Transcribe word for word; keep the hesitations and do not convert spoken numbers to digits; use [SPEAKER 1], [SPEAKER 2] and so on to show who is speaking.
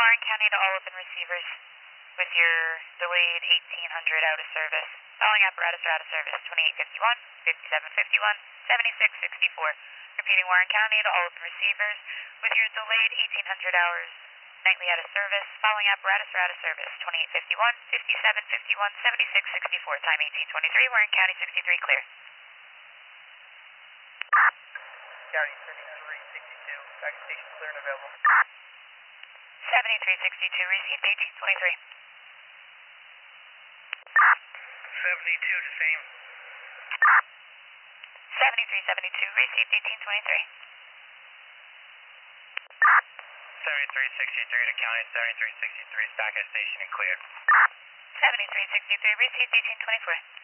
[SPEAKER 1] Warren County to all open receivers with your delayed eighteen hundred out of service. Following apparatus are out of service, twenty-eight fifty-one, fifty-seven fifty-one, seventy-six sixty-four. Repeating, Warren County to all open receivers with your delayed eighteen hundred hours nightly out of service. Following apparatus are out of service, twenty-eight fifty-one, fifty-seven fifty-one, seventy-six sixty-four. Time eighteen twenty-three, Warren County sixty-three clear.
[SPEAKER 2] County seventy-three sixty-two, back station clear and available.
[SPEAKER 1] seventy-three sixty-two, received eighteen twenty-three.
[SPEAKER 2] seventy-two, the same.
[SPEAKER 1] seventy-three seventy-two, received eighteen twenty-three.
[SPEAKER 2] seventy-three sixty-three to County seventy-three sixty-three, back at station and cleared.
[SPEAKER 1] seventy-three sixty-three, received eighteen twenty-four.